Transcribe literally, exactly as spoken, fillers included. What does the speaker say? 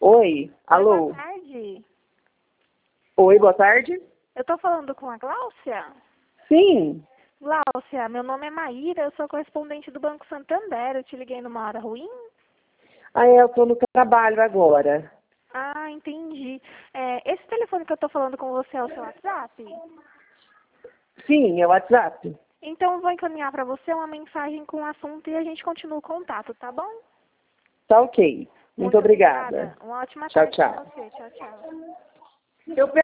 Oi, alô? Boa tarde. Oi, boa tarde. Eu tô falando com a Gláucia? Sim. Gláucia, meu nome é Maíra, eu sou correspondente do Banco Santander. Eu te liguei numa hora ruim? Ah, é, eu tô no trabalho agora. Ah, entendi. É, esse telefone que eu tô falando com você é o seu WhatsApp? Sim, é o WhatsApp. Então eu vou encaminhar para você uma mensagem com o assunto e a gente continua o contato, tá bom? Tá ok. Muito, Muito obrigada. obrigada. Uma ótima Tchau, tarde tchau. para você. Tchau, tchau. Eu